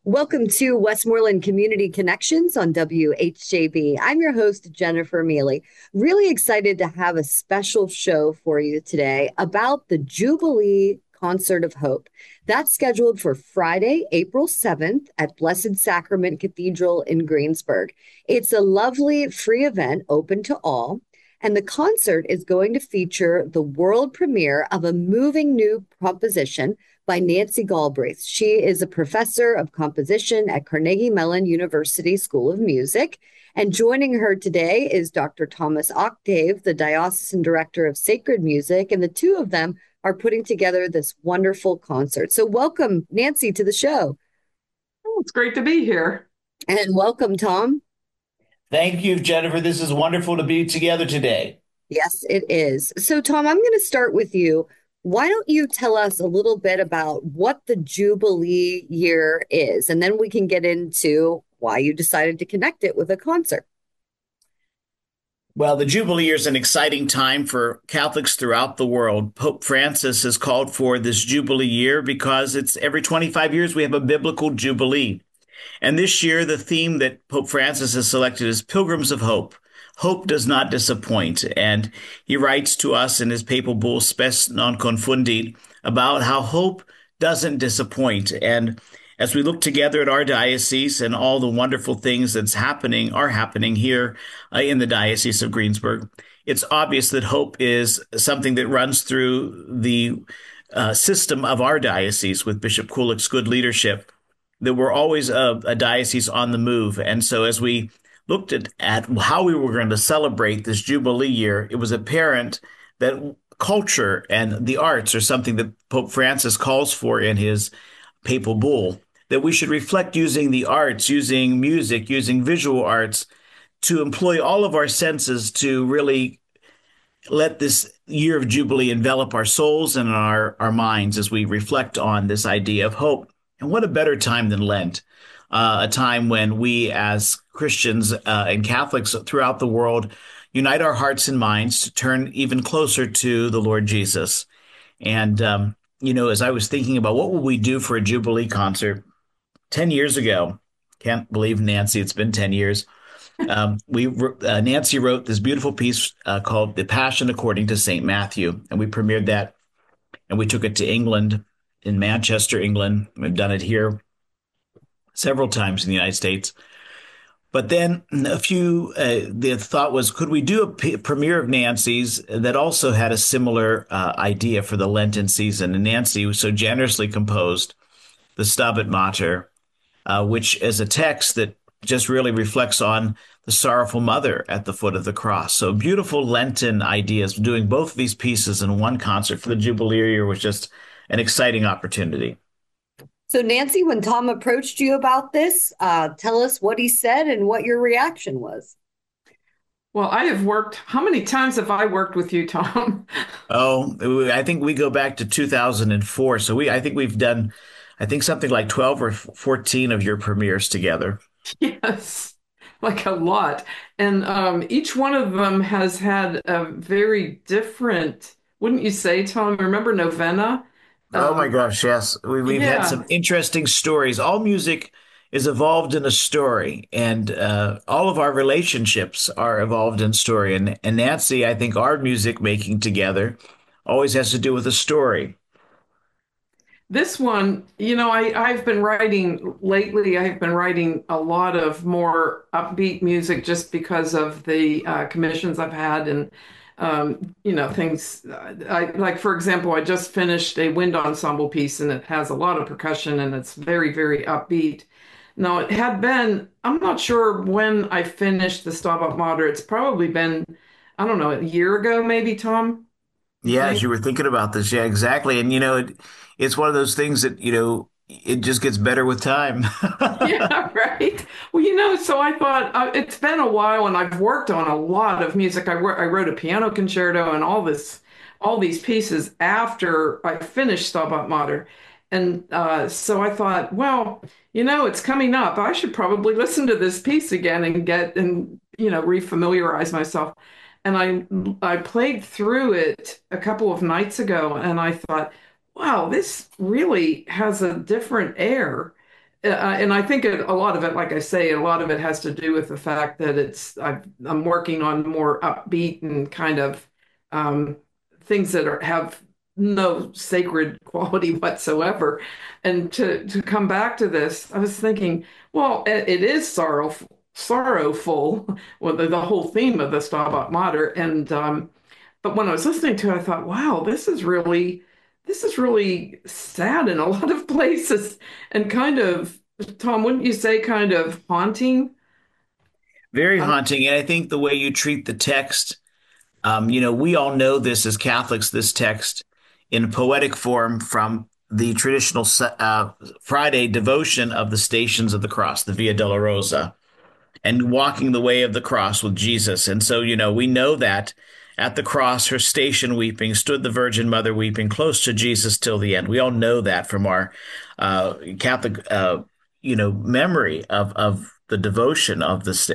Welcome to Westmoreland Community Connections on WHJB. I'm your host, Jennifer Mealy. Really excited to have a special show for you today about the Jubilee Concert of Hope. That's scheduled for Friday, April 7th at Blessed Sacrament Cathedral in Greensburg. It's a lovely free event open to all. And the concert is going to feature the world premiere of a moving new composition by Nancy Galbraith. She is a professor of composition at Carnegie Mellon University School of Music. And joining her today is Dr. Thomas Octave, the Diocesan Director of Sacred Music. And the two of them are putting together this wonderful concert. So, welcome, Nancy, to the show. Oh, it's great to be here. And welcome, Tom. Thank you, Jennifer. This is wonderful to be together today. Yes, it is. So, Tom, I'm going to start with you. Why don't you tell us a little bit about what the Jubilee year is, and then we can get into why you decided to connect it with a concert. Well, the Jubilee year is an exciting time for Catholics throughout the world. Pope Francis has called for this Jubilee year because it's every 25 years we have a biblical Jubilee. And this year, the theme that Pope Francis has selected is Pilgrims of Hope. Hope does not disappoint. And he writes to us in his papal bull, Spes non confundit, about how hope doesn't disappoint. And as we look together at our diocese and all the wonderful things are happening here in the Diocese of Greensburg, it's obvious that hope is something that runs through the system of our diocese with Bishop Kulik's good leadership, that we're always a diocese on the move. And so as we looked at how we were going to celebrate this Jubilee year, it was apparent that culture and the arts are something that Pope Francis calls for in his papal bull, that we should reflect using the arts, using music, using visual arts to employ all of our senses to really let this year of Jubilee envelop our souls and our minds as we reflect on this idea of hope. And what a better time than Lent, a time when we as Christians and Catholics throughout the world unite our hearts and minds to turn even closer to the Lord Jesus. And, as I was thinking about what would we do for a Jubilee concert 10 years ago, can't believe, Nancy, it's been 10 years. Nancy wrote this beautiful piece called The Passion According to St. Matthew, and we premiered that, and we took it to England, in Manchester, England. We've done it here several times in the United States. But then the thought was, could we do a premiere of Nancy's that also had a similar idea for the Lenten season? And Nancy was so generously composed the Stabat Mater, which is a text that just really reflects on the sorrowful mother at the foot of the cross. So beautiful Lenten ideas. Doing both of these pieces in one concert for the Jubilee year was just an exciting opportunity. So, Nancy, when Tom approached you about this, tell us what he said and what your reaction was. Well, how many times have I worked with you, Tom? Oh, I think we go back to 2004. So I think we've done, something like 12 or 14 of your premieres together. Yes, like a lot. And each one of them has had a very different, wouldn't you say, Tom? Remember Novena? Oh my Um, gosh, yes. We've had yeah, some interesting stories. All music is evolved in a story, and all of our relationships are evolved in story. And Nancy, I think our music making together always has to do with a story. this one, I've been writing lately, I've been writing a lot of more upbeat music just because of the commissions I've had and, things. Like, for example, I just finished a wind ensemble piece and it has a lot of percussion and it's very, very upbeat. Now, I'm not sure when I finished the Stabat Mater. It's probably been, I don't know, a year ago, maybe, Tom, you Yeah, as think? you were thinking about this, yeah, exactly. And it's one of those things that, it just gets better with time. Yeah, right. Well, so I thought it's been a while, and I've worked on a lot of music. I wrote a piano concerto and all these pieces after I finished Stabat Mater, and so I thought, well, it's coming up. I should probably listen to this piece again and refamiliarize myself. And I played through it a couple of nights ago, and I thought, wow, this really has a different air and I think a lot of it, like I say, a lot of it has to do with the fact that I'm working on more upbeat and kind of um, things that have no sacred quality whatsoever. And to come back to this, I was thinking, well, it is sorrowful, well, the whole theme of the Stabat Mater, and but when I was listening to it, I thought, wow, this is really sad in a lot of places and kind of, Tom, wouldn't you say kind of haunting? Very haunting. And I think the way you treat the text, we all know this as Catholics, this text in poetic form from the traditional Friday devotion of the Stations of the Cross, the Via Dolorosa, and walking the way of the cross with Jesus. And so, we know that at the cross, her station weeping, stood the Virgin Mother weeping close to Jesus till the end. We all know that from our Catholic, memory of the devotion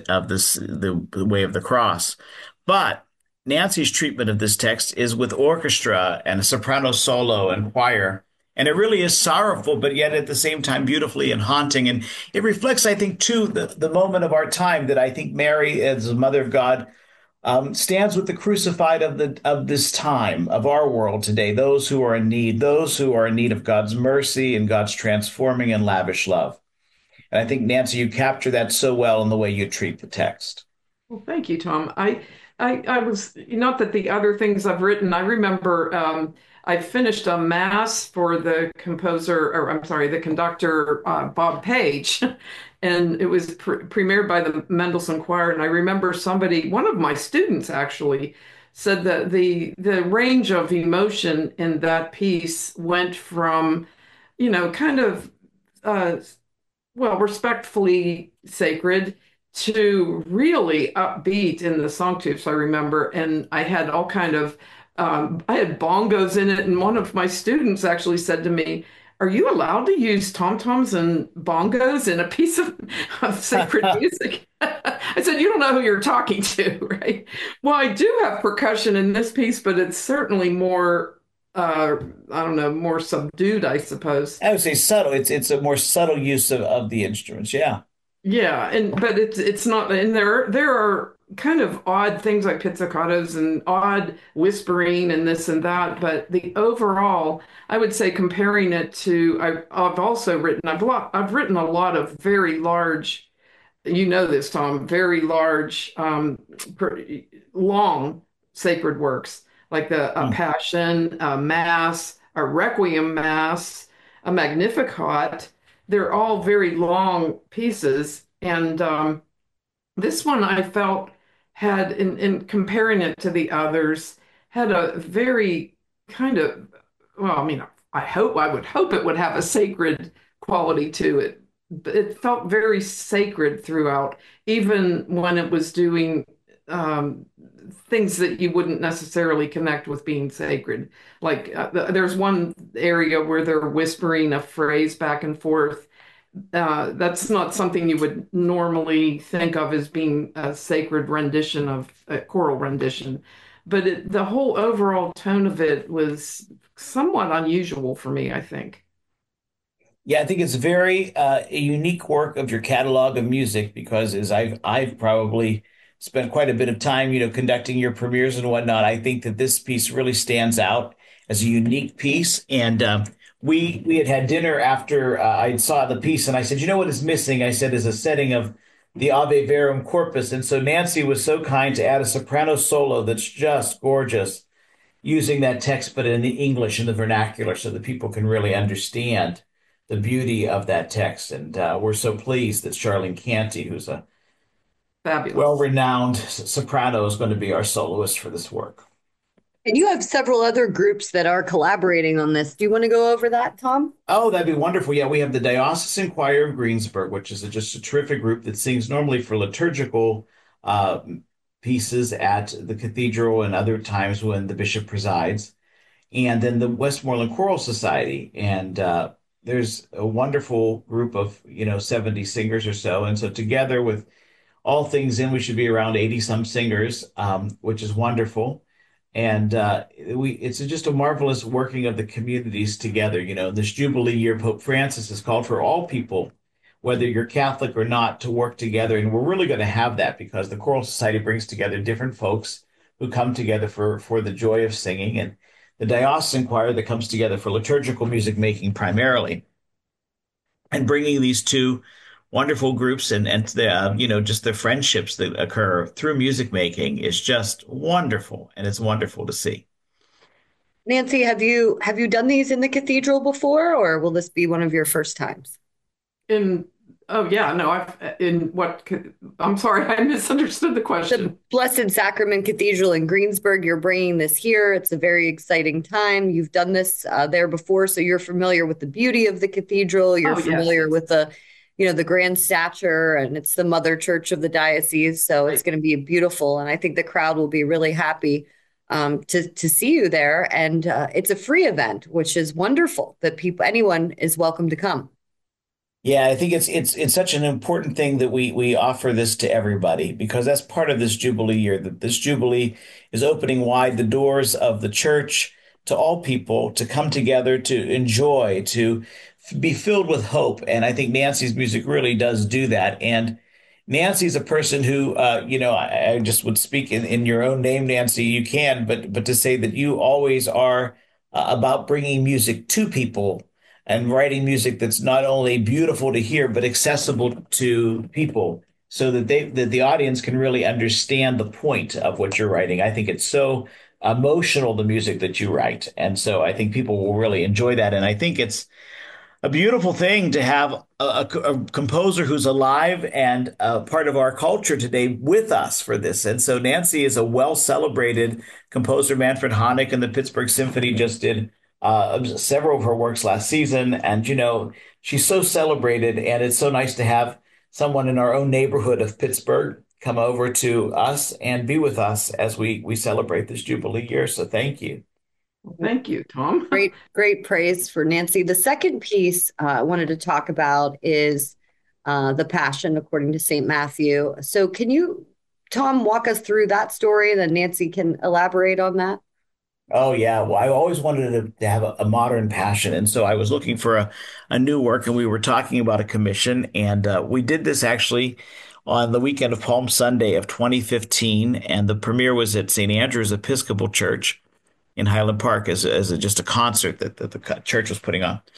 the way of the cross. But Nancy's treatment of this text is with orchestra and a soprano solo and choir. And it really is sorrowful, but yet at the same time beautifully and haunting. And it reflects, I think, too, the moment of our time that I think Mary, as the Mother of God, stands with the crucified of this time, of our world today, those who are in need, of God's mercy and God's transforming and lavish love. And I think, Nancy, you capture that so well in the way you treat the text. Well, thank you, Tom. I was, not that the other things I've written, I remember I finished a mass for the composer, or I'm sorry, the conductor, Bob Page, and it was premiered by the Mendelssohn Choir. And I remember one of my students actually, said that the range of emotion in that piece went from, kind of uh, well, respectfully sacred to really upbeat in the Sanctus, I remember. And I had all kind of, I had bongos in it. And one of my students actually said to me, are you allowed to use tom-toms and bongos in a piece of sacred music? I said, you don't know who you're talking to, right? Well, I do have percussion in this piece, but it's certainly more I don't know, more subdued, I suppose. I would say subtle. It's a more subtle use of the instruments. Yeah. Yeah, but it's not, and there are kind of odd things like pizzicatos and odd whispering and this and that, but the overall, I would say comparing it to, I've also written, I've written a lot of very large, this, Tom, very large, long sacred works like a Mm. Passion, a Mass, a Requiem Mass, a Magnificat. They're all very long pieces, and this one I felt had, in comparing it to the others, had a very kind of, well, I mean, I would hope it would have a sacred quality to it. But it felt very sacred throughout, even when it was doing um, things that you wouldn't necessarily connect with being sacred. Like there's one area where they're whispering a phrase back and forth. That's not something you would normally think of as being a sacred rendition of a choral rendition. But the whole overall tone of it was somewhat unusual for me, I think. Yeah, I think it's very a unique work of your catalog of music because as I've probably spent quite a bit of time, conducting your premieres and whatnot. I think that this piece really stands out as a unique piece. And we had dinner after I saw the piece, and I said, you know what is missing? I said, is a setting of the Ave Verum Corpus. And so Nancy was so kind to add a soprano solo that's just gorgeous, using that text, but in the English and the vernacular so that people can really understand the beauty of that text. And we're so pleased that Charlene Canty, who's a Fabulous. well-renowned soprano, is going to be our soloist for this work. And you have several other groups that are collaborating on this. Do you want to go over that, Tom? Oh, that'd be wonderful. Yeah, we have the Diocesan Choir of Greensburg, which is just a terrific group that sings normally for liturgical uh, pieces at the cathedral and other times when the bishop presides. And then the Westmoreland Choral Society. And there's a wonderful group of, 70 singers or so. And so together with all things in, we should be around 80 some singers, which is wonderful. And it's just a marvelous working of the communities together. This Jubilee year, Pope Francis has called for all people whether you're Catholic or not, to work together. And we're really going to have that because the Choral Society brings together different folks who come together for the joy of singing, and the diocesan choir that comes together for liturgical music making primarily. And bringing these two wonderful groups and the just the friendships that occur through music making is just wonderful, and it's wonderful to see. Nancy, have you done these in the cathedral before, or will this be one of your first times? In Oh yeah, no, I'm sorry, I misunderstood the The question. Blessed Sacrament Cathedral in Greensburg, you're bringing this here. It's a very exciting time. You've done this there before, so you're familiar with the beauty of the cathedral. You're Oh yes, familiar with the grand stature, and it's the mother church of the diocese. So it's right. going to be beautiful, and I think the crowd will be really happy to see you there. And it's a free event, which is wonderful that anyone is welcome to come. Yeah, I think it's such an important thing that we offer this to everybody because that's part of this Jubilee year, that this Jubilee is opening wide the doors of the church to all people to come together, to enjoy, to be filled with hope. And I think Nancy's music really does do that. And Nancy's a person who, I just would speak in your own name, Nancy, you can, but to say that you always are about bringing music to people and writing music that's not only beautiful to hear, but accessible to people so that the audience can really understand the point of what you're writing. I think it's so emotional, the music that you write. And so I think people will really enjoy that. And I think it's a beautiful thing to have a composer who's alive and part of our culture today with us for this. And so Nancy is a well celebrated composer. Manfred Honeck and the Pittsburgh Symphony just did several of her works last season. And, she's so celebrated. And it's so nice to have someone in our own neighborhood of Pittsburgh come over to us and be with us as we celebrate this Jubilee year. So thank you. Well, thank you, Tom. Great praise for Nancy. The second piece I wanted to talk about is the Passion according to St. Matthew. So can you, Tom, walk us through that story, and then Nancy can elaborate on that? Oh yeah, well, I always wanted to have a modern passion, and so I was looking for a new work, and we were talking about a commission, and we did this actually on the weekend of Palm Sunday of 2015, and the premiere was at St. Andrew's Episcopal Church in Highland Park just a concert that the church was putting on.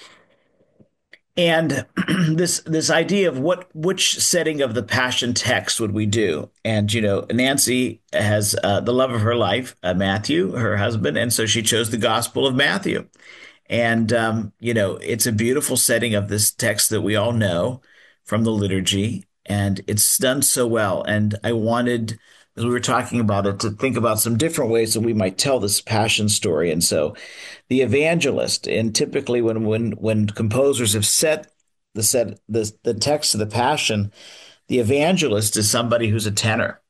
And this idea of which setting of the Passion text would we do? And Nancy has the love of her life, Matthew, her husband, and so she chose the Gospel of Matthew. And it's a beautiful setting of this text that we all know from the liturgy, and it's done so well. And I wanted, as we were talking about it, to think about some different ways that we might tell this Passion story. And so the evangelist, and typically when composers have set the text of the Passion, the evangelist is somebody who's a tenor.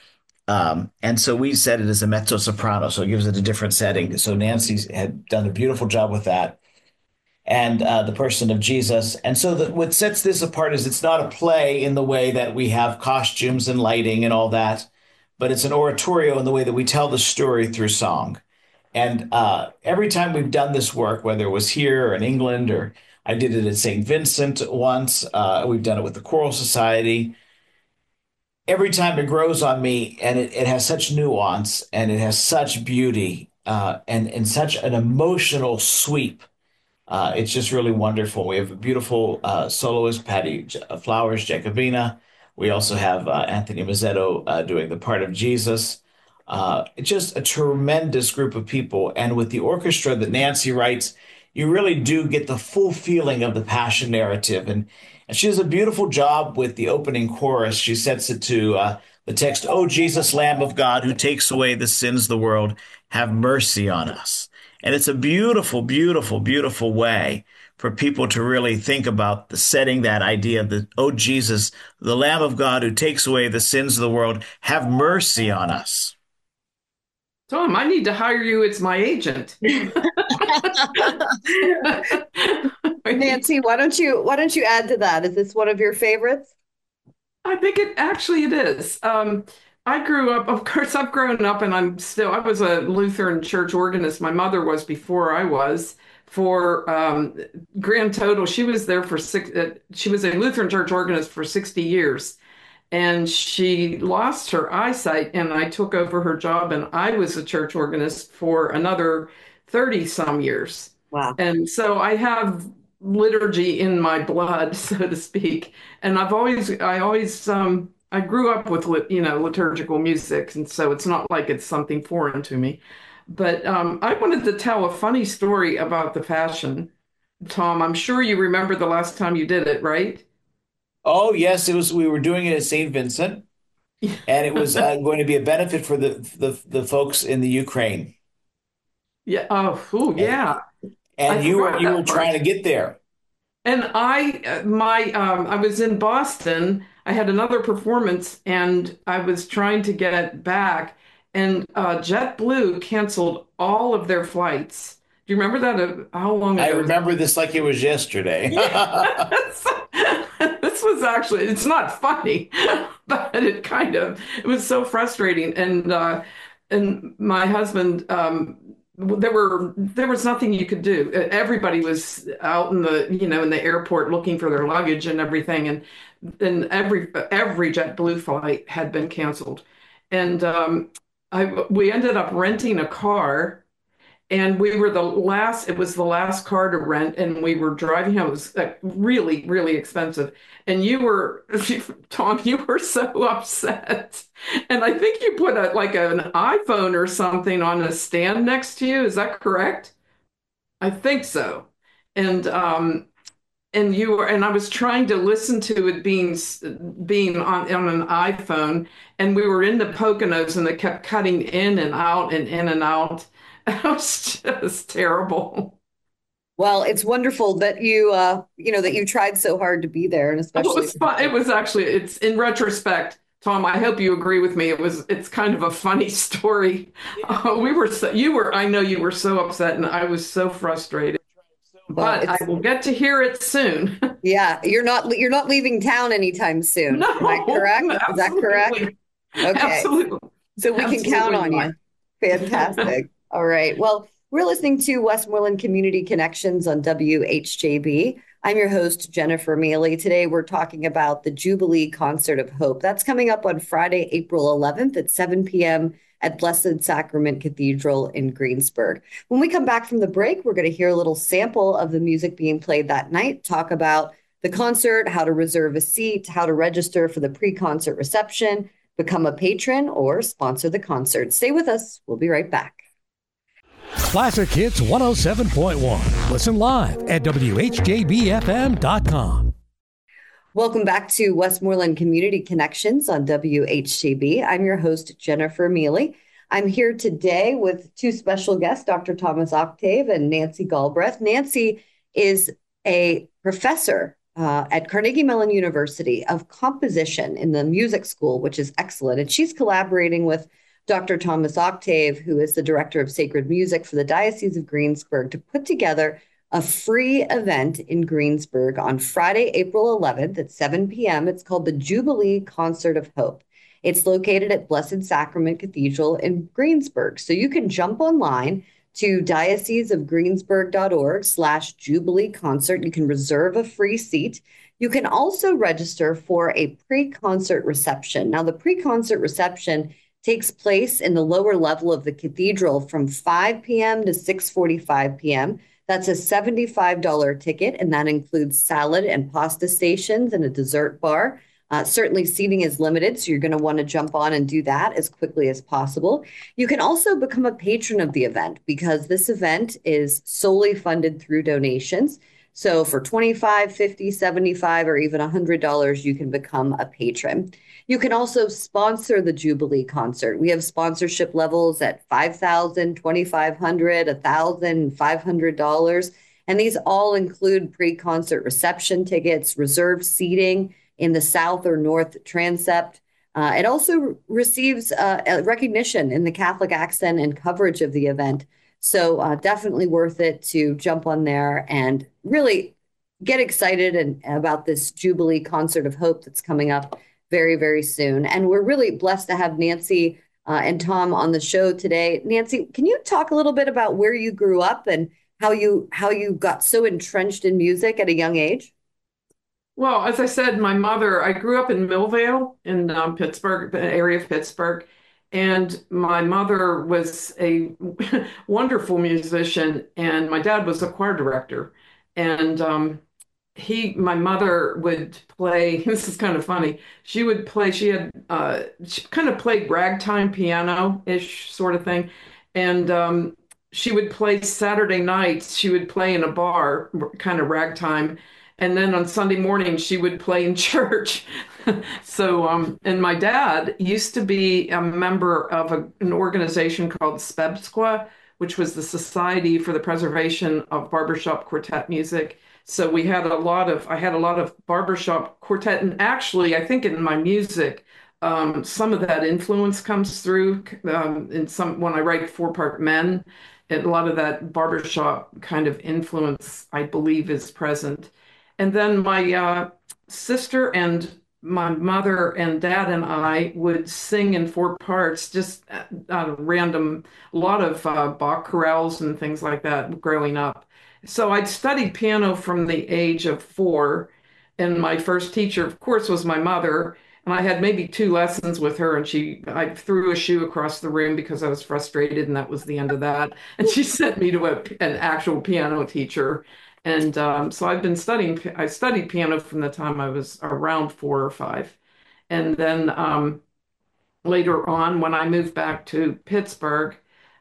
And so we set it as a mezzo soprano, so it gives it a different setting. So Nancy had done a beautiful job with that, and the person of Jesus. And so what sets this apart is it's not a play in the way that we have costumes and lighting and all that, but it's an oratorio in the way that we tell the story through song. And every time we've done this work, whether it was here or in England, or I did it at St. Vincent once, we've done it with the Choral Society. Every time it grows on me, and it has such nuance and it has such beauty and such an emotional sweep. It's just really wonderful. We have a beautiful soloist, Patty Flowers Jacobina. We also have Anthony Mazzetto doing the part of Jesus. It's just a tremendous group of people. And with the orchestra that Nancy writes, you really do get the full feeling of the Passion narrative. And she does a beautiful job with the opening chorus. She sets it to the text, "O Jesus, Lamb of God, who takes away the sins of the world, have mercy on us." And it's a beautiful, beautiful, beautiful way for people to really think about setting that idea of "Oh Jesus, the Lamb of God who takes away the sins of the world, have mercy on us." Tom, I need to hire you as my agent. Nancy, why don't you add to that? Is this one of your favorites? I think it is. I grew up, of course, I've grown up and I was a Lutheran church organist. My mother was before I was, for grand total. She was there for she was a Lutheran church organist for 60 years. And she lost her eyesight, and I took over her job, and I was a church organist for another 30 some years. Wow. And so I have liturgy in my blood, so to speak. And I grew up with, liturgical music. And so it's not like it's something foreign to me. But I wanted to tell a funny story about the fashion. Tom, I'm sure you remember the last time you did it, right? Oh, yes, it was. We were doing it at St. Vincent, and it was going to be a benefit for the folks in the Ukraine. Yeah. Oh, ooh, And, yeah. I and forgot you were that trying part. to get there. And I was in Boston. I had another performance, and I was trying to get it back, and JetBlue canceled all of their flights. Do you remember that? How long I ago was remember this like it was yesterday. Yes. This was actually, it's not funny, but it was so frustrating. And my husband, there was nothing you could do. Everybody was out in in the airport looking for their luggage and everything. And every JetBlue flight had been canceled. And we ended up renting a car, and it was the last car to rent, and we were driving home. It was really, really expensive. And Tom, you were so upset. And I think you put an iPhone or something on a stand next to you. Is that correct? I think so. And I was trying to listen to it being on an iPhone, and we were in the Poconos, and they kept cutting in and out and in and out. It was just terrible. Well, it's wonderful that that you tried so hard to be there, and It especially was fun. It was actually, it's in retrospect, Tom, I hope you agree with me. It's kind of a funny story. I know you were so upset, and I was so frustrated, well, but I it's will get to hear it soon. yeah, you're not leaving town anytime soon. Am I No, correct? Is that correct? absolutely. Okay. Absolutely. So we can count Absolutely on not. you. Fantastic. All right. Well, we're listening to Westmoreland Community Connections on WHJB. I'm your host, Jennifer Mealy. Today, we're talking about the Jubilee Concert of Hope. That's coming up on Friday, April 11th at 7 p.m. at Blessed Sacrament Cathedral in Greensburg. When we come back from the break, we're going to hear a little sample of the music being played that night, talk about the concert, how to reserve a seat, how to register for the pre-concert reception, become a patron, or sponsor the concert. Stay with us. We'll be right back. Classic Hits 107.1. Listen live at WHJBFM.com. Welcome back to Westmoreland Community Connections on WHJB. I'm your host, Jennifer Mealy. I'm here today with two special guests, Dr. Thomas Octave and Nancy Galbraith. Nancy is a professor at Carnegie Mellon University of composition in the music school, which is excellent. And she's collaborating with Dr. Thomas Octave, who is the director of sacred music for the Diocese of Greensburg, to put together a free event in Greensburg on Friday, April 11th at 7 p.m. It's called the Jubilee Concert of Hope. It's located at Blessed Sacrament Cathedral in Greensburg. So you can jump online to dioceseofgreensburg.org/Jubilee concert. You can reserve a free seat. You can also register for a pre-concert reception. Now, the pre-concert reception takes place in the lower level of the cathedral from 5 p.m. to 6:45 p.m. That's a $75 ticket, and that includes salad and pasta stations and a dessert bar. Certainly, seating is limited, so you're going to want to jump on and do that as quickly as possible. You can also become a patron of the event because this event is solely funded through donations. So for $25, $50, $75, or even $100, you can become a patron. You can also sponsor the Jubilee concert. We have sponsorship levels at $5,000, $2,500, $1,000, $500. And these all include pre-concert reception tickets, reserved seating in the south or north transept. It also receives recognition in the Catholic accent and coverage of the event. So definitely worth it to jump on there and really get excited about this Jubilee Concert of Hope that's coming up very, very soon. And we're really blessed to have Nancy and Tom on the show today. Nancy, can you talk a little bit about where you grew up and how you got so entrenched in music at a young age? Well, as I said, I grew up in Millvale in Pittsburgh, the area of Pittsburgh, and my mother was a wonderful musician, and my dad was a choir director. And my mother would play, this is kind of funny. She kind of played ragtime piano-ish sort of thing. And she would play Saturday nights, she would play in a bar, kind of ragtime. And then on Sunday morning, she would play in church. And my dad used to be a member of an organization called SPEBSQUA, which was the Society for the Preservation of Barbershop Quartet Music. So I had a lot of barbershop quartet, and actually, I think in my music, some of that influence comes through when I write four-part men, and a lot of that barbershop kind of influence, I believe, is present. And then my sister and my mother and dad and I would sing in four parts, just random, a lot of Bach chorales and things like that growing up. So I'd studied piano from the age of 4, and my first teacher, of course, was my mother. And I had maybe 2 lessons with her, and I threw a shoe across the room because I was frustrated, and that was the end of that. And she sent me to an actual piano teacher. And so I studied piano from the time I was around 4 or 5. And then later on, when I moved back to Pittsburgh,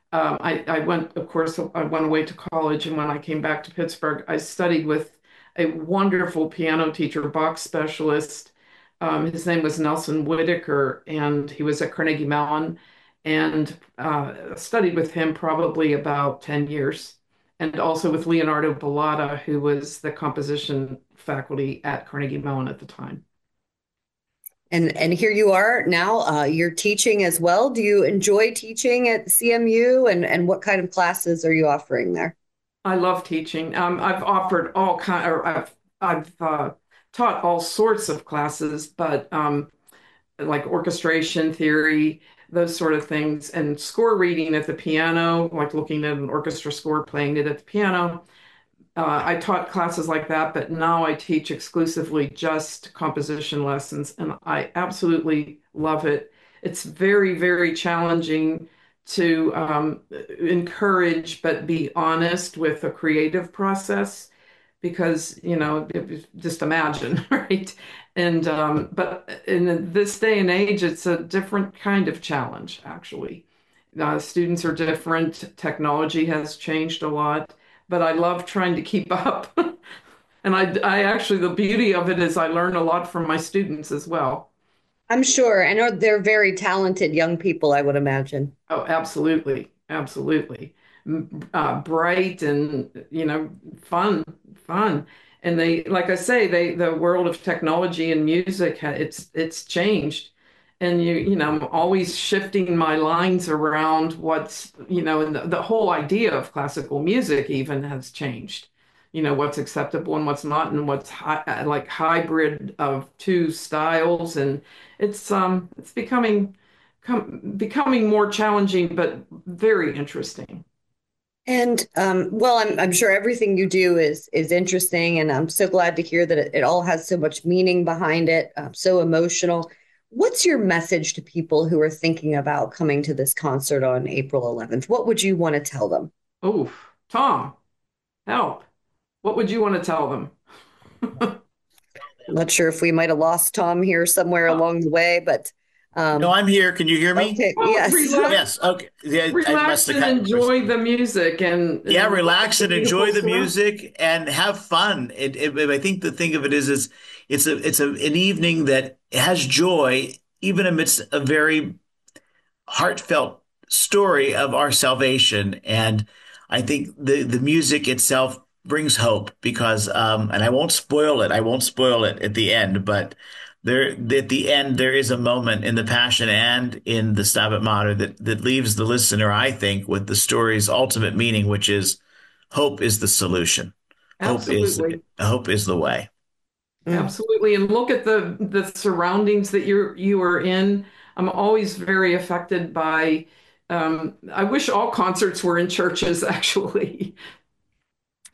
I went away to college. And when I came back to Pittsburgh, I studied with a wonderful piano teacher, Bach specialist. His name was Nelson Whitaker, and he was at Carnegie Mellon, and studied with him probably about 10 years. And also with Leonardo Bellata, who was the composition faculty at Carnegie Mellon at the time. And here you are now. You're teaching as well. Do you enjoy teaching at CMU? And what kind of classes are you offering there? I love teaching. I've offered all kind, or I've taught all sorts of classes, but like orchestration theory, those sort of things, and score reading at the piano, like looking at an orchestra score, playing it at the piano. I taught classes like that, but now I teach exclusively just composition lessons, and I absolutely love it. It's very, very challenging to encourage but be honest with a creative process because, just imagine, right? And but in this day and age, it's a different kind of challenge, actually. Students are different. Technology has changed a lot, but I love trying to keep up. And I actually, the beauty of it is I learn a lot from my students as well. I'm sure. And they're very talented young people, I would imagine. Oh, absolutely. Absolutely. Bright and, fun. And like I say, the world of technology and music, it's changed. And I'm always shifting my lines around and the whole idea of classical music even has changed. What's acceptable and what's not, and what's like hybrid of two styles. And it's becoming more challenging, but very interesting. And well, I'm sure everything you do is interesting, and I'm so glad to hear that it all has so much meaning behind it, so emotional. What's your message to people who are thinking about coming to this concert on April 11th? What would you want to tell them? Oh, Tom, help. What would you want to tell them? I'm not sure if we might have lost Tom here somewhere along the way, but no, I'm here. Can you hear me? Okay. Oh, Yes. relax, Yes. Okay. Yeah, relax and enjoy the music, yeah, and relax and enjoy the beautiful music and have fun. I think the thing of it is an evening that has joy, even amidst a very heartfelt story of our salvation. And I think the music itself brings hope because, and I won't spoil it. I won't spoil it at the end, but at the end, there is a moment in the Passion and in the Stabat Mater that leaves the listener, I think, with the story's ultimate meaning, which is hope is the solution. Absolutely. Hope is the way. Absolutely. And look at the surroundings that you are in. I'm always very affected by I wish all concerts were in churches, actually.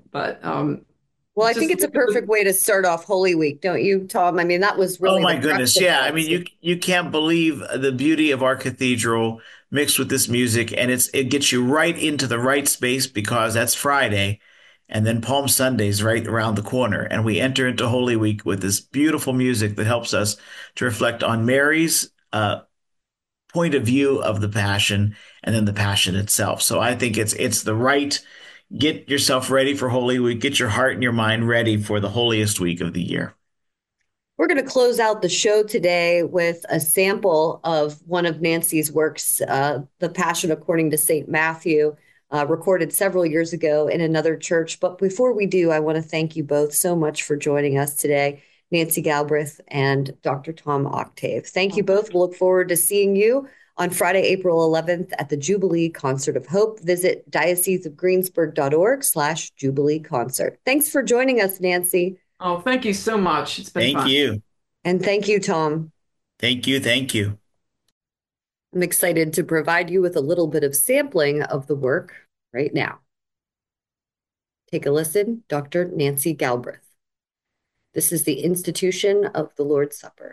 But well, I think it's a perfect way to start off Holy Week, don't you, Tom? I mean, that was Oh really my the crux goodness. of Yeah. I mean, it. you can't believe the beauty of our cathedral mixed with this music, and it gets you right into the right space because that's Friday, and then Palm Sunday's right around the corner, and we enter into Holy Week with this beautiful music that helps us to reflect on Mary's point of view of the Passion and then the Passion itself. So I think it's the right. Get yourself ready for Holy Week. Get your heart and your mind ready for the holiest week of the year. We're going to close out the show today with a sample of one of Nancy's works, The Passion According to St. Matthew, recorded several years ago in another church. But before we do, I want to thank you both so much for joining us today, Nancy Galbraith and Dr. Tom Octave. Thank you both. We'll look forward to seeing you on Friday, April 11th at the Jubilee Concert of Hope. Visit dioceseofgreensburg.org/Jubilee Concert. Thanks for joining us, Nancy. Oh, thank you so much. It's been Thank fun. you. And thank you, Tom. Thank you. Thank you. I'm excited to provide you with a little bit of sampling of the work right now. Take a listen, Dr. Nancy Galbraith. This is the institution of the Lord's Supper.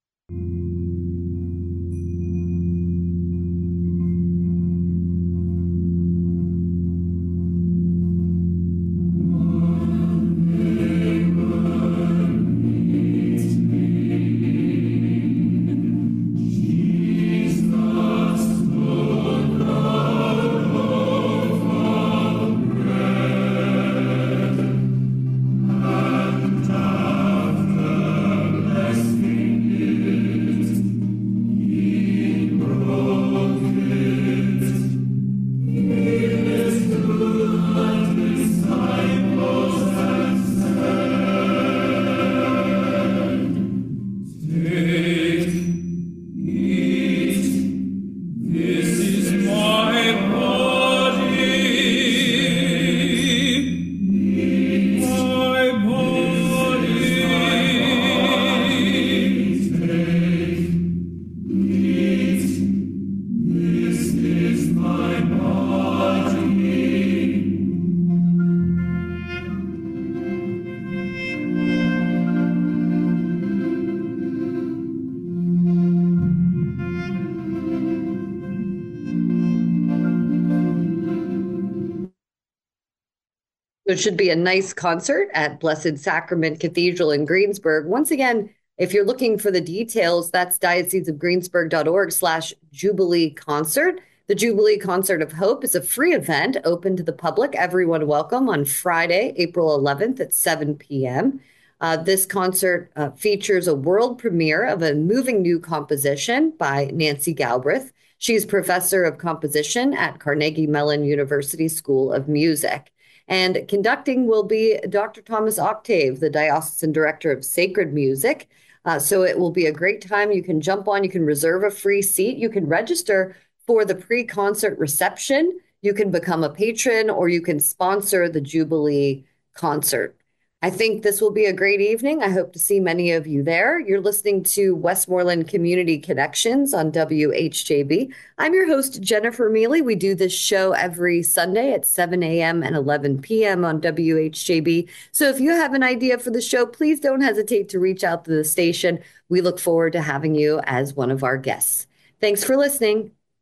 So it should be a nice concert at Blessed Sacrament Cathedral in Greensburg. Once again, if you're looking for the details, that's dioceseofgreensburg.org/Jubilee Concert. The Jubilee Concert of Hope is a free event open to the public. Everyone welcome on Friday, April 11th at 7 p.m. This concert features a world premiere of a moving new composition by Nancy Galbraith. She's professor of composition at Carnegie Mellon University School of Music. And conducting will be Dr. Thomas Octave, the Diocesan Director of Sacred Music. So it will be a great time. You can jump on, you can reserve a free seat, you can register for the pre-concert reception, you can become a patron, or you can sponsor the Jubilee concert. I think this will be a great evening. I hope to see many of you there. You're listening to Westmoreland Community Connections on WHJB. I'm your host, Jennifer Mealy. We do this show every Sunday at 7 a.m. and 11 p.m. on WHJB. So if you have an idea for the show, please don't hesitate to reach out to the station. We look forward to having you as one of our guests. Thanks for listening.